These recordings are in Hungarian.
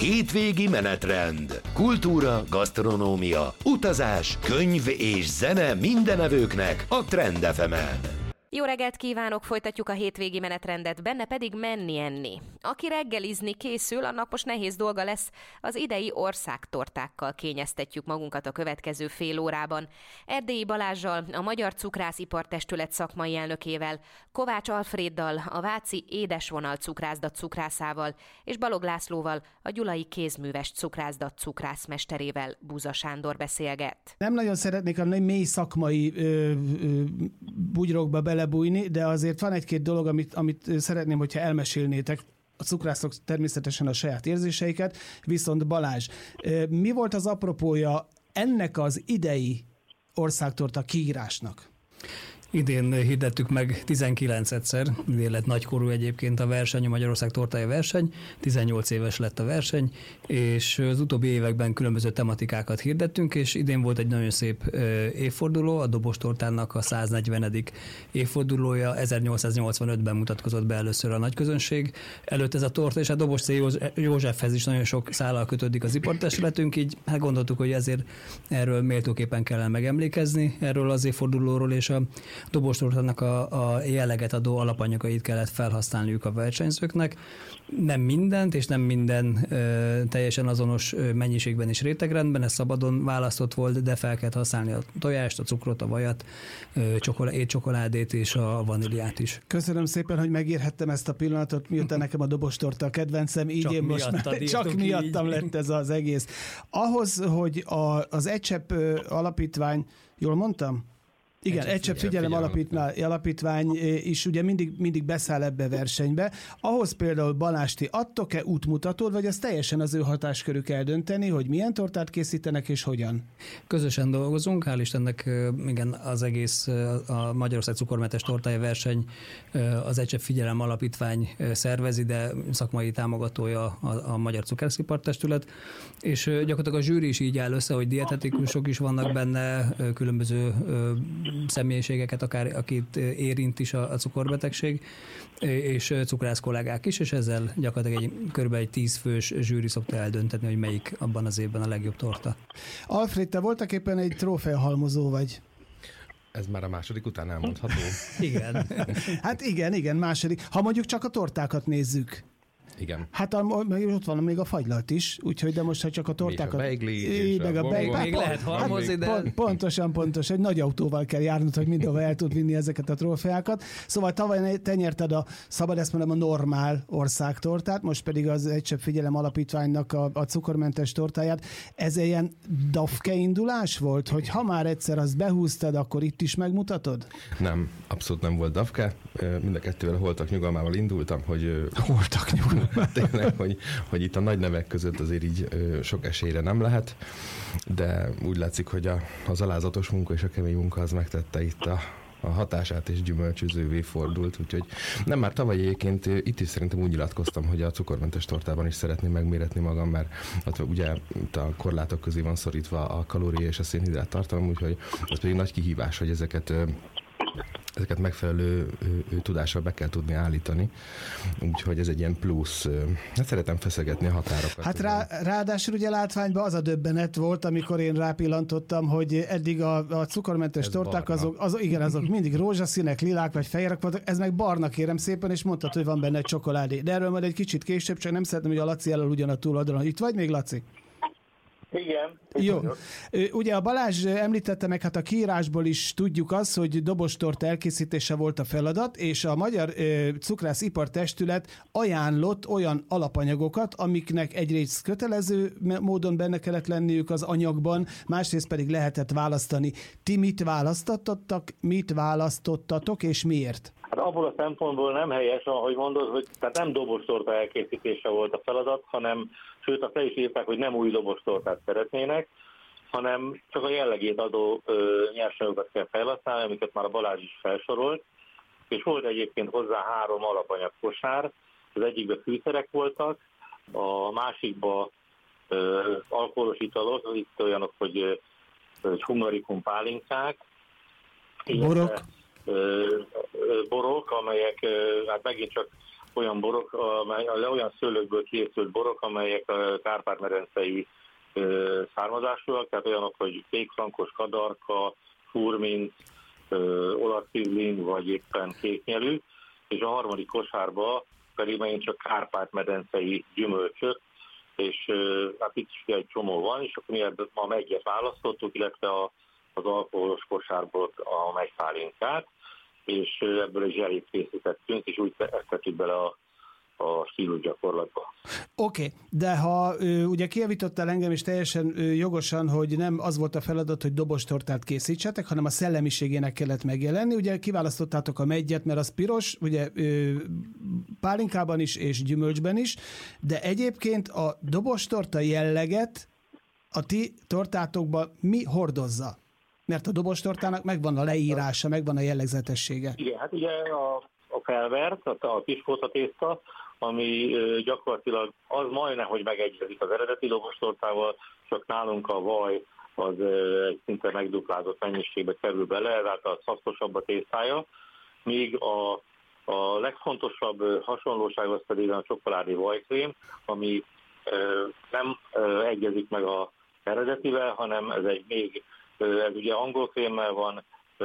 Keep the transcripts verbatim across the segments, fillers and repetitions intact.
Hétvégi menetrend. Kultúra, gasztronómia, utazás, könyv és zene mindenevőknek a Trend ef emen. Jó reggelt kívánok, folytatjuk a hétvégi menetrendet, benne pedig menni-enni. Aki reggelizni készül, annak most nehéz dolga lesz, az idei országtortákkal kényeztetjük magunkat a következő fél órában. Erdélyi Balázssal, a Magyar Cukrászipartestület szakmai elnökével, Kovács Alfréddal, a Váci Édesvonal cukrászdat cukrászával és Balog Lászlóval, a Gyulai Kézműves cukrászdat cukrászmesterével Buza Sándor beszélget. Nem nagyon szeretnék a mély szakmai ö, ö, bugyrokba bele bújni, de azért van egy-két dolog, amit, amit szeretném, hogyha elmesélnétek. A cukrászok természetesen a saját érzéseiket, viszont Balázs, mi volt az apropója ennek az idei országtorta kiírásnak? Idén hirdettük meg tizenkilencedszer, idén lett nagykorú egyébként a verseny, a Magyarország tortája verseny, tizennyolc éves lett a verseny, és az utóbbi években különböző tematikákat hirdettünk, és idén volt egy nagyon szép évforduló, a dobostortának a száznegyvenedik évfordulója, ezernyolcszáznyolcvanötben mutatkozott be először a nagyközönség előtt ez a torta, és a Dobos C. Józsefhez is nagyon sok szállal kötődik az ipartestületünk, így hát gondoltuk, hogy ezért erről méltóképpen kellene megemlékezni, erről az évfordulóról, és a dobostortának a, a jelleget adó alapanyagait kellett felhasználniuk a versenyzőknek. Nem mindent, és nem minden ö, teljesen azonos mennyiségben és rétegrendben, ez szabadon választott volt, de fel kellett használni a tojást, a cukrot, a vajat, ö, csokolá- étcsokoládét és a vaníliát is. Köszönöm szépen, hogy megérhettem ezt a pillanatot, miután nekem a dobostorta a kedvencem, így csak én most már, csak miattam így. Lett ez az egész. Ahhoz, hogy a, az Egycsepp alapítvány, jól mondtam? Igen, Egycsepp Figyelem alapítvány, alapítvány is ugye mindig, mindig beszáll ebbe a versenybe. Ahhoz például Balázs, ti adtok-e útmutatót, vagy ez teljesen az ő hatáskörük eldönteni, hogy milyen tortát készítenek és hogyan? Közösen dolgozunk, hál' Istennek igen, az egész a Magyarország cukormentes tortája verseny az Egycsepp Figyelem alapítvány szervezi, de szakmai támogatója a, a Magyar Cukrászipartestület, és gyakorlatilag a zsűri is így áll össze, hogy dietetikusok is vannak benne, különböző személyiségeket, akár akit érint is a, a cukorbetegség, és cukrász kollégák is, és ezzel gyakorlatilag egy, körülbelül egy tíz fős zsűri szokta eldönteni, hogy melyik abban az évben a legjobb torta. Alfred, te voltak éppen egy trófeahalmozó vagy? Ez már a második után elmondható? Igen. Hát igen, igen, második. Ha mondjuk csak a tortákat nézzük. Igen. Hát ott van még a fagylalt is, úgyhogy de most, ha csak a tortákat... És a beigli, és meg a beigli. Még pont, lehet halmozni, de... Pont, pontosan, pontosan. Egy nagy autóval kell járnod, hogy mindenhova el tud vinni ezeket a trófeákat. Szóval tavaly te nyerted a, szabad ezt mondom, a normál országtortát, most pedig az Egycsepp Figyelem alapítványnak a, a cukormentes tortáját. Ez ilyen dafke indulás volt, hogy ha már egyszer azt behúztad, akkor itt is megmutatod? Nem, abszolút nem volt dafke. Mind a kettővel holtak nyugalmával indultam, hogy... Holtak nyugalmával. Tényleg, hogy, hogy itt a nagy nevek között azért így ö, sok esélyre nem lehet, de úgy látszik, hogy a, az alázatos munka és a kemény munka az megtette itt a, a hatását, és gyümölcsözővé fordult, úgyhogy nem, már tavaly egyébként itt is szerintem úgy nyilatkoztam, hogy a cukormentes tortában is szeretném megméretni magam, mert hát ugye itt a korlátok közé van szorítva a kalória és a szénhidrát tartalom, úgyhogy az pedig nagy kihívás, hogy ezeket ezeket megfelelő ő, tudással be kell tudni állítani. Úgyhogy ez egy ilyen plusz. Hát szeretem feszegetni a határokat. Hát rá, ráadásul ugye látványban az a döbbenet volt, amikor én rápillantottam, hogy eddig a, a cukormentes ez torták, azok, azok, igen, azok mindig rózsaszínek, lilák vagy fehérek voltak, ez meg barna, kérem szépen, és mondtad, hogy van benne egy csokoládé. De erről majd egy kicsit később, csak nem szeretném, hogy a Laci elől ugyan a túloldalon. Itt vagy még, Laci? Igen. Jó. Ugye a Balázs említette meg, hát a kiírásból is tudjuk azt, hogy dobostorta elkészítése volt a feladat, és a Magyar Cukrászipartestület ajánlott olyan alapanyagokat, amiknek egyrészt kötelező módon benne kellett lenniük az anyagban, másrészt pedig lehetett választani. Ti mit választottatok, mit választottatok, és miért? Hát abból a szempontból nem helyes, ahogy mondod, hogy tehát nem dobostorta elkészítése volt a feladat, hanem, sőt azt le is írták, hogy nem új dobostortát szeretnének, hanem csak a jellegét adó ö, nyersanyagokat kell felhasználni, amiket már a Balázs is felsorolt, és volt egyébként hozzá három alapanyagkosár, az egyikben fűszerek voltak, a másikban ö, alkoholos italok, itt olyanok, hogy hungarikum pálinkák, borok. Ö, ö, borok, amelyek ö, hát megint csak olyan borok, amely, olyan szőlőkből készült borok, amelyek a Kárpát-medencei származásúak, tehát olyanok, hogy kékfrankos kadarka, furminc, olasz rizling, vagy éppen kéknyelű, és a harmadik kosárba pedig megint csak Kárpát-medencei gyümölcsök, és hát itt is egy csomó van, és akkor mi ebből ma megyet választottuk, illetve a, az alkoholos kosárból a megypálinkát, és ebből egy zselét készítettünk, és úgy tettük bele a, a stílus gyakorlatba. Oké, okay, de ha ö, ugye kijavítottál engem is teljesen ö, jogosan, hogy nem az volt a feladat, hogy dobostortát készítsetek, hanem a szellemiségének kellett megjelenni. Ugye kiválasztottátok a meggyet, mert az piros, ugye ö, pálinkában is és gyümölcsben is, de egyébként a dobostorta jelleget a ti tortátokban mi hordozza? Mert a dobostortának megvan a leírása, megvan a jellegzetessége. Igen, hát ugye a, a felvert, a, a piskóta tészta, ami gyakorlatilag az majdnem, hogy megegyezik az eredeti dobostortával, csak nálunk a vaj az egy szinte megduplázott mennyiségbe kerül bele, ezáltal szaftosabb a tésztája, míg a, a legfontosabb hasonlóság az pedig a csokoládé vajkrém, ami nem egyezik meg az eredetivel, hanem ez egy még, ez ugye angol krémmel van,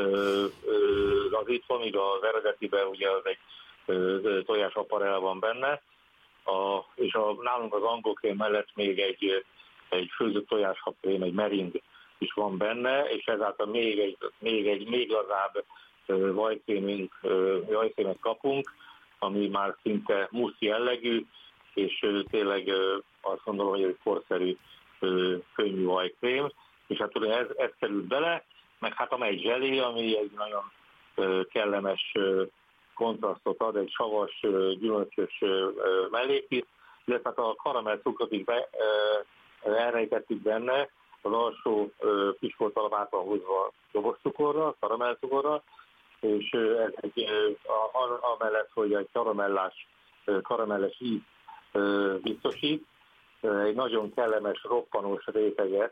az itt van, míg az eredetiben ugye az egy tojás aparel van benne, a, és a, nálunk az angol krém mellett még egy, egy főzött tojáshakrém, egy mering is van benne, és ezáltal még egy, még egy még lazább vajkrémünk, vajkrémet kapunk, ami már szinte musz jellegű, és tényleg azt gondolom, hogy egy korszerű, könnyű vajkrém, és hát ugye ez, ez került bele, meg hát a megy zselé, ami egy nagyon kellemes kontrasztot ad, egy savas, gyümölcsös mellékít, illetve hát a karamell cukrot is be, elrejtettük benne, az alsó piskolt alap át van húzva doboscukorra, karamellcukorra, és ez egy, amellett, hogy egy karamellás, karamelles íz biztosít, egy nagyon kellemes, roppanós réteget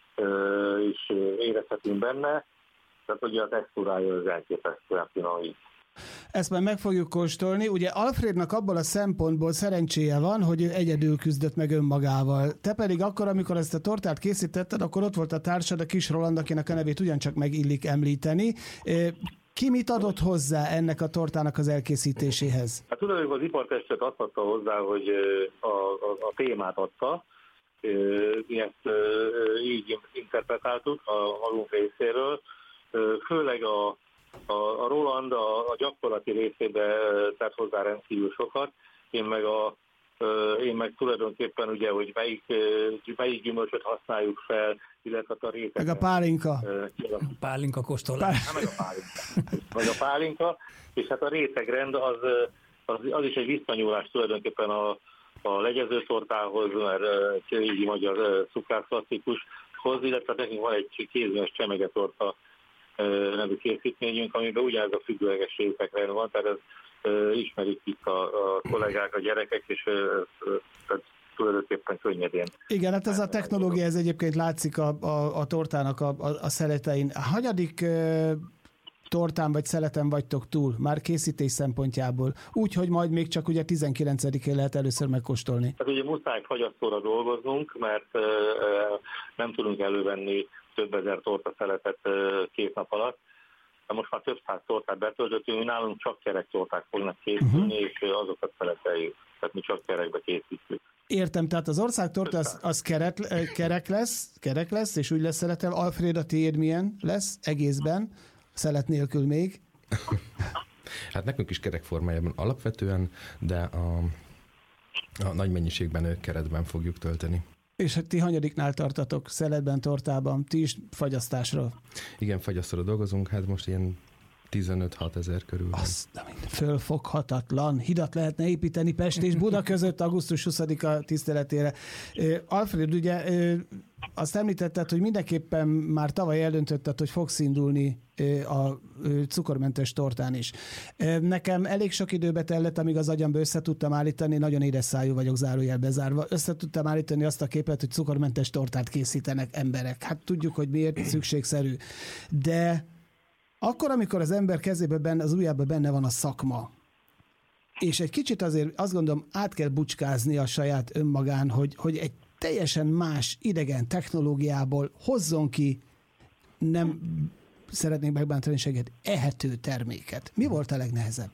is érezhetünk benne, tehát ugye a textúrája az elképesztően finomít. Ezt már meg fogjuk kóstolni. Ugye Alfrednak abból a szempontból szerencséje van, hogy ő egyedül küzdött meg önmagával. Te pedig akkor, amikor ezt a tortát készítetted, akkor ott volt a társad, a Kis Roland, akinek a nevét ugyancsak megillik említeni. Ki mit adott hozzá ennek a tortának az elkészítéséhez? Hát tulajdonképpen az ipartestet azt adta hozzá, hogy a, a, a témát adta. Mi ezt így interpretáltuk a magunk részéről. Főleg a, a, a Roland a, a gyakorlati részébe tett hozzá rendkívül sokat. Én meg, a, én meg tulajdonképpen ugye, hogy melyik, melyik gyümölcsöt használjuk fel, illetve a réteg. Meg a pálinka. A pálinka kóstolás. Meg a pálinka. Meg a pálinka. És hát a rétegrend az, az, az is egy visszanyúlás tulajdonképpen a, a legyezőtortához, mert régi magyar cukrászklasszikushoz, illetve nekünk van egy kézműves csemegetorta nevű készítményünk, amiben ugyanez a függőleges rétegrend van, tehát ez ismerik itt a, a kollégák, a gyerekek, és ez tulajdonképpen könnyedén. Igen, hát ez a technológia, ez egyébként látszik a, a, a tortának a, a, a szeletein. A hanyadik uh, tortán vagy szeleten vagytok túl, már készítés szempontjából? Úgy, hogy majd még csak ugye tizenkilencedikén lehet először megkóstolni. Hát ugye muszáj fagyasztóra dolgoznunk, mert uh, nem tudunk elővenni több ezer torta szeletet uh, két nap alatt. De most már több száz tortát betöltöttünk, mi nálunk csak kerektorták fognak készülni, uh-huh. és azokat szeleteljük. Tehát mi csak kerekbe készítjük. Értem, tehát az országtorta az, az kerek, kerek, lesz, kerek lesz, és úgy lesz szeletel. Alfred, a tiéd milyen lesz egészben, szelet nélkül még? Hát nekünk is kerek formájában alapvetően, de a, a nagy mennyiségben keretben fogjuk tölteni. És hát ti hanyadiknál tartatok szeletben, tortában? Ti is fagyasztásra? Igen, fagyasztóra dolgozunk, hát most ilyen tizenöt-hat ezer körül. Azt, fölfoghatatlan. Hidat lehetne építeni Pest és Buda között augusztus huszadika tiszteletére. Alfred, ugye azt említetted, hogy mindenképpen már tavaly eldöntötted, hogy fogsz indulni a cukormentes tortán is. Nekem elég sok időbe tellett, amíg az agyamba össze tudtam állítani, nagyon édes szájú vagyok, zárójel bezárva, össze tudtam állítani azt a képet, hogy cukormentes tortát készítenek emberek. Hát tudjuk, hogy miért szükségszerű. De akkor, amikor az ember kezében benne, az ujjában benne van a szakma, és egy kicsit azért azt gondolom, át kell bucskázni a saját önmagán, hogy, hogy egy teljesen más idegen technológiából hozzon ki, nem szeretnék megbántani segít, ehető terméket. Mi volt a legnehezebb?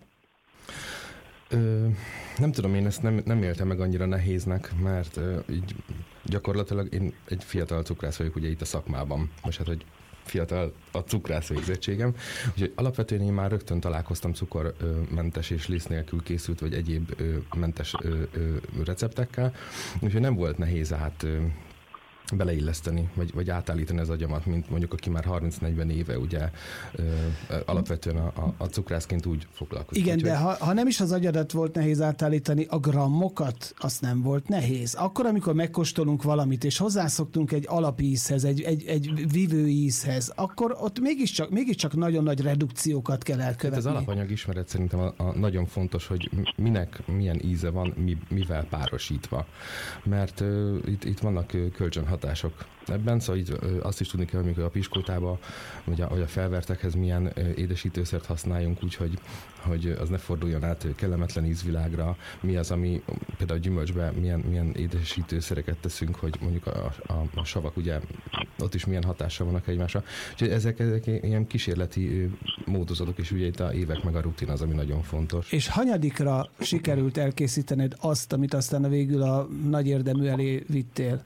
Ö, nem tudom, én ezt nem, nem éltem meg annyira nehéznek, mert ö, így gyakorlatilag én egy fiatal cukrász vagyok ugye itt a szakmában, most hát, hogy fiatal a cukrász végzettségem, úgyhogy alapvetően én már rögtön találkoztam cukormentes és liszt nélkül készült, vagy egyéb ö, mentes ö, ö, receptekkel, úgyhogy nem volt nehéz át ö, beleilleszteni, vagy, vagy átállítani az agyamat, mint mondjuk aki már harminc-negyven éve ugye ö, ö, alapvetően a, a, a cukrászként úgy foglalkozik. Igen, úgy, de hogy... ha, ha nem is az agyadat volt nehéz átállítani, a grammokat, azt nem volt nehéz. Akkor, amikor megkóstolunk valamit, és hozzászoktunk egy alapízhez, egy, egy, egy vívőízhez, akkor ott mégiscsak, mégiscsak nagyon nagy redukciókat kell elkövetni. Hát az alapanyag ismeret szerintem a, a nagyon fontos, hogy minek milyen íze van, mi, mivel párosítva. Mert ö, itt, itt vannak ö, kölcsönhatások ebben, szóval így azt is tudni kell, amikor a piskótába, vagy a, vagy a felvertekhez milyen édesítőszert használjunk, úgyhogy hogy az ne forduljon át kellemetlen ízvilágra, mi az, ami például a gyümölcsbe milyen, milyen édesítőszereket teszünk, hogy mondjuk a, a, a savak ugye ott is milyen hatással vannak egymásra. Úgyhogy ezek, ezek ilyen kísérleti módozatok, és ugye itt a évek meg a rutin az, ami nagyon fontos. És hanyadikra sikerült elkészítened azt, amit aztán a végül a nagy érdemű elé vittél?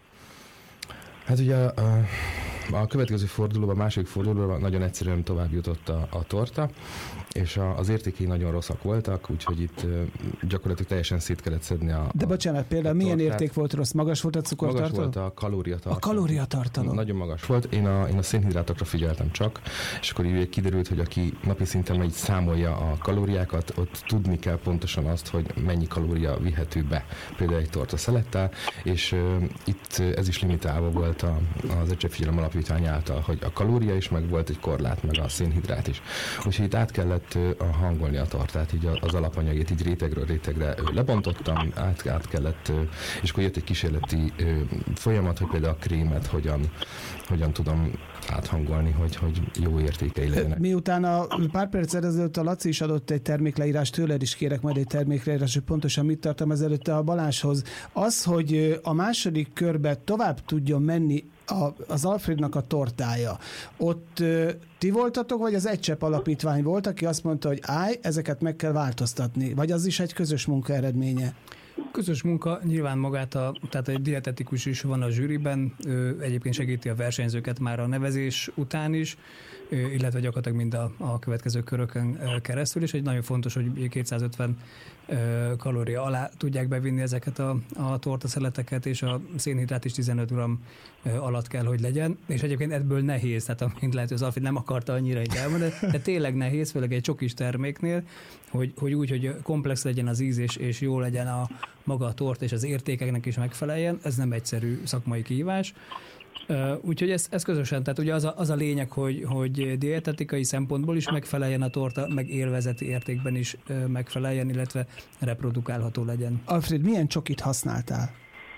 Hát ugye a, a következő fordulóban, a második fordulóban nagyon egyszerűen tovább jutott a, a torta, és a, az értékei nagyon rosszak voltak, úgyhogy itt gyakorlatilag teljesen szét kellett szedni a De bocsánat, például milyen tortát. Érték volt rossz? Magas volt a cukortartalom? Magas volt a kalóriatartalom. A kalóriatartalom. Nagyon magas volt. Én a, én a szénhidrátokra figyeltem csak, és akkor így kiderült, hogy aki napi szinten megy számolja a kalóriákat, ott tudni kell pontosan azt, hogy mennyi kalória vihető be, például egy torta szelettel, és uh, itt ez is limitálva volt a, az Ecsefigyelem Alapítvány által, hogy a kalória is meg volt egy korlát, meg a szénhidrát is. Úgyhogy itt át kellett uh, hangolni a tortát, így az alapanyagét így rétegről rétegre uh, lebontottam, át, át kellett, uh, és akkor jött egy kísérleti uh, folyamat, hogy például a krémet hogyan, hogyan tudom áthangolni, hogy, hogy jó értékei legyenek. Miután a pár perc ezelőtt a Laci is adott egy termékleírást, tőled is kérek majd egy termékleírást, hogy pontosan mit tartom ezelőtt a Balázshoz. Az, hogy a második körbe tovább tudjon menni a, az Alfrednak a tortája, ott ti voltatok, vagy az Egy Csepp Alapítvány volt, aki azt mondta, hogy állj, ezeket meg kell változtatni, vagy az is egy közös munka eredménye? Közös munka, nyilván magát, a, tehát egy dietetikus is van a zsűriben, ő egyébként segíti a versenyzőket már a nevezés után is, illetve gyakorlatilag mind a, a következő körökön keresztül, és egy nagyon fontos, hogy kétszázötven kalória alá tudják bevinni ezeket a, a tortaszeleteket, és a szénhidrát is tizenöt gramm alatt kell, hogy legyen, és egyébként ebből nehéz, tehát amint lehet, hogy az Alfred nem akarta annyira így elmondani, de tényleg nehéz, főleg egy csokis terméknél, hogy, hogy úgy, hogy komplex legyen az íz, és, és jó legyen a maga a tort, és az értékeknek is megfeleljen, ez nem egyszerű szakmai kihívás. Uh, úgyhogy ez, ez közösen, tehát ugye az a, az a lényeg, hogy, hogy dietetikai szempontból is megfeleljen a torta, meg élvezeti értékben is uh, megfeleljen, illetve reprodukálható legyen. Alfred, milyen csokit használtál?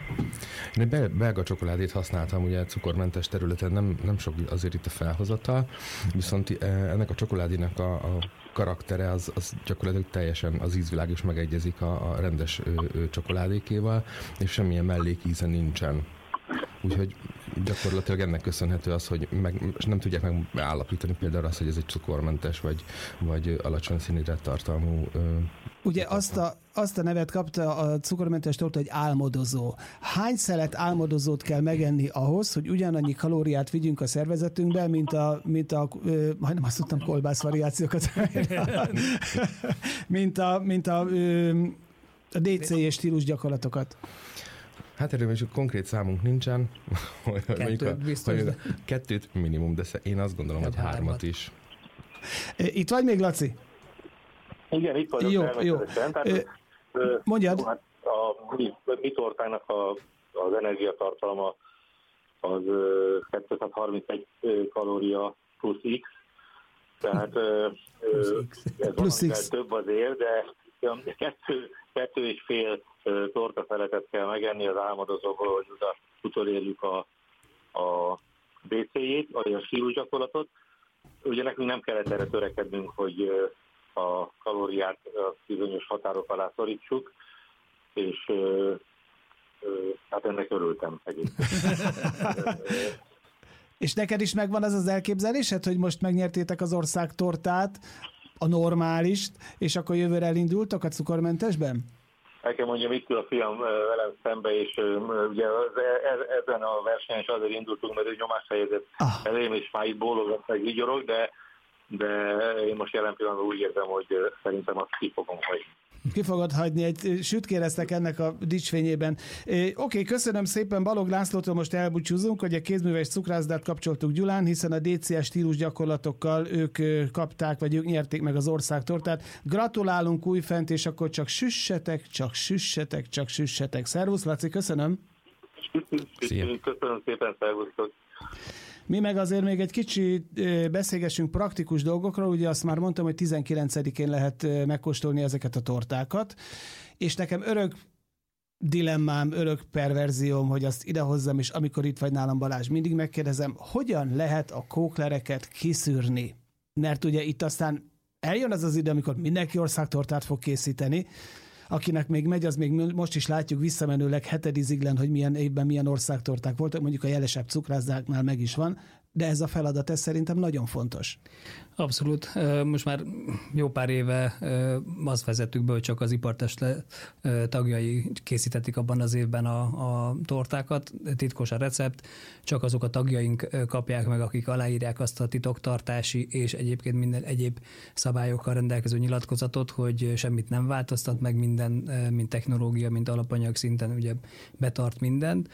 Én egy belga csokoládét használtam, ugye cukormentes területen nem, nem sok azért itt a felhozatal, viszont ennek a csokoládének a, a karaktere az, az gyakorlatilag teljesen az ízvilág is megegyezik a, a rendes ö, ö, csokoládékéval, és semmilyen mellékíze nincsen. Úgyhogy gyakorlatilag ennek köszönhető az, hogy meg, nem tudják megállapítani például azt, hogy ez egy cukormentes, vagy, vagy alacsony szénhidrát tartalmú. Ugye azt a, azt a nevet kapta a cukormentes torta, hogy álmodozó. Hány szelet álmodozót kell megenni ahhoz, hogy ugyanannyi kalóriát vigyünk a szervezetünkbe, mint a, mint a ö, majdnem azt tudtam, kolbász variációkat, mint a, mint a, ö, a dé cé és stílus gyakorlatokat? Hát erről is konkrét számunk nincsen. Kettőt a, biztos. de... Kettőt minimum, de én azt gondolom, hogy hármat, hármat is. Itt vagy még, Laci? Igen, itt vagyok. Jó, jó. Tehát, Mondjad. Hát a mi, mi tortának a, az energiatartalma az kétszázharmincegy kalória plusz X, tehát plusz X. Ez plusz X. Több azért, de kettő, kettő és fél tortafeletet kell megenni az álmodozóból, hogy utolérjük a, a bé cé-jét, vagy a stílus gyakorlatot. Ugye nekünk nem kellett erre törekednünk, hogy a kalóriát a bizonyos határok alá szorítsuk, és hát ennek örültem egyébként. És neked is megvan az az elképzelésed, hogy most megnyertétek az ország tortát, a normálist, és akkor jövőre elindultak a cukormentesben? El kell mondjam, itt ül a fiam velem szembe, és ugye ezen a versenyen is azért indultunk, mert ő nyomást helyezett ah. elém, és már itt bólogat, meg vigyorog, de, de én most jelen pillanatban úgy érzem, hogy szerintem azt ki fogom hagyni. Ki fogod hagyni, egy süt kéreztek ennek a dicsfényében. Oké, okay, köszönöm szépen, Balogh Lászlótól most elbúcsúzunk, hogy a kézműves cukrászdát kapcsoltuk Gyulán, hiszen a dé cé es stílus gyakorlatokkal ők kapták, vagy ők nyerték meg az országtortát. Gratulálunk újfent, és akkor csak süssetek, csak süssetek, csak süssetek. Szervusz, Laci, köszönöm. Köszönöm szépen, szervusztok. Mi meg azért még egy kicsit beszélgessünk praktikus dolgokról, ugye azt már mondtam, hogy tizenkilencedikén lehet megkóstolni ezeket a tortákat, és nekem örök dilemmám, örök perverzióm, hogy azt idehozzam, és amikor itt vagy nálam, Balázs, mindig megkérdezem, hogyan lehet a kóklereket kiszűrni? Mert ugye itt aztán eljön az az idő, amikor mindenki országtortát fog készíteni, akinek még megy, az még most is látjuk visszamenőleg hetediziglen, hogy milyen évben milyen országtorták voltak, mondjuk a jelesebb cukrászdáknál meg is van, de ez a feladat, ez szerintem nagyon fontos. Abszolút. Most már jó pár éve azt vezettük be, hogy csak az ipartestület tagjai készítették abban az évben a, a tortákat, titkos a recept, csak azok a tagjaink kapják meg, akik aláírják azt a titoktartási és egyébként minden egyéb szabályokkal rendelkező nyilatkozatot, hogy semmit nem változtat meg, minden, mint technológia, mint alapanyag szinten ugye betart mindent.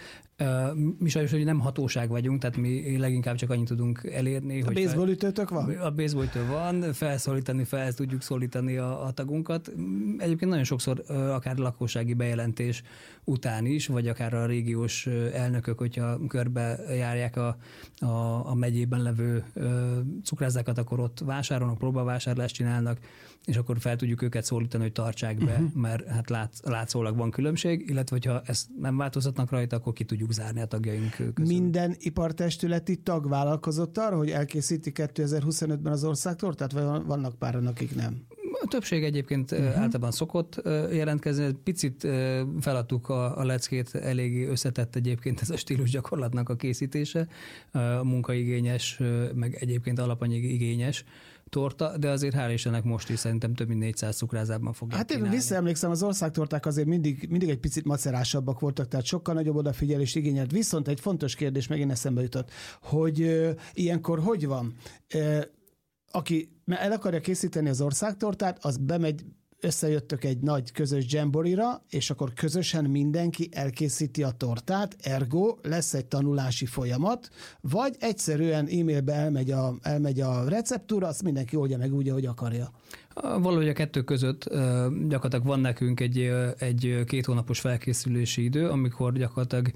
Mi sajnos, hogy nem hatóság vagyunk, tehát mi leginkább csak annyit tudunk elérni. A hogy baseballütőtök van? A baseballütő van, felszólítani, fel tudjuk szólítani a, a tagunkat. Egyébként nagyon sokszor akár lakossági bejelentés után is, vagy akár a régiós elnökök, hogyha körbe járják a, a, a megyében levő cukrászdákat, akkor ott vásárolnak, próbavásárlást csinálnak, és akkor fel tudjuk őket szólítani, hogy tartsák be, uh-huh. mert hát lát, látszólag van különbség, illetve hogyha ezt nem változtatnak rajta, akkor ki tudjuk zárni a tagjaink közül. Minden ipartestületi tag vállalkozott arra, hogy elkészíti kétezer-huszonötben az országtortát, vagy vannak páran, akik nem? A többség egyébként uh-huh. általában szokott jelentkezni. Picit feladtuk a, a leckét, eléggé összetett egyébként ez a stílus gyakorlatnak a készítése, a munkaigényes, meg egyébként alapanyag igényes torta, de azért hál' Istennek most is szerintem több mint négyszáz cukrázában fogják Hát én kínálni. visszaemlékszem, az országtorták azért mindig, mindig egy picit macerásabbak voltak, tehát sokkal nagyobb odafigyelést igényelt. Viszont egy fontos kérdés megint eszembe jutott, hogy ö, ilyenkor hogy van? Ö, aki el akarja készíteni az országtortát, az bemegy, összejöttök egy nagy közös jamboree-ra, és akkor közösen mindenki elkészíti a tortát, ergo lesz egy tanulási folyamat, vagy egyszerűen e-mailbe elmegy a, elmegy a receptúra, azt mindenki oldja meg úgy, ahogy akarja. Valahogy a kettő között gyakorlatilag van nekünk egy, egy két hónapos felkészülési idő, amikor gyakorlatilag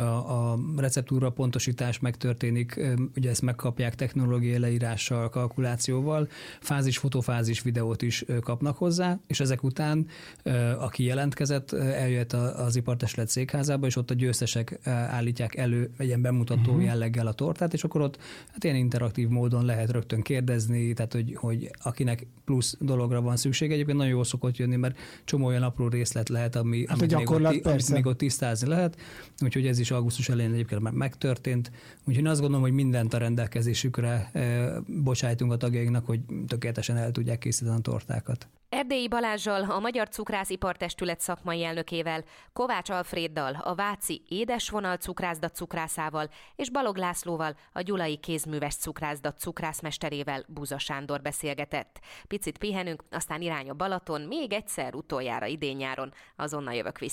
a receptúra pontosítás megtörténik, ugye ezt megkapják technológiai leírással, kalkulációval, fázis, fotofázis videót is kapnak hozzá, és ezek után, aki jelentkezett, eljött az ipartestület székházába, és ott a győztesek állítják elő egy ilyen bemutató uh-huh. jelleggel a tortát, és akkor ott hát ilyen interaktív módon lehet rögtön kérdezni, tehát hogy, hogy akinek plusz dologra van szükség. Egyébként nagyon jól szokott jönni, mert csomó olyan apró részlet lehet, ami, hát amit, még ott, amit még ott tisztázni lehet. Úgyhogy ez is augusztus elején egyébként már megtörtént. Úgyhogy azt gondolom, hogy mindent a rendelkezésükre e, bocsájtunk a tagjainknak, hogy tökéletesen el tudják készíteni a tortákat. Erdélyi Balázssal, a Magyar Cukrász-Ipartestület szakmai elnökével, Kovács Alfréddal, a Váci Édesvonal cukrászda cukrászával és Balogh Lászlóval, a Gyulai Kézműves Cukrászda cukrászmesterével Buza Sándor beszélgetett. Picit pihenünk, aztán irány a Balaton, még egyszer utoljára idén-nyáron, azonnal jövök vissza.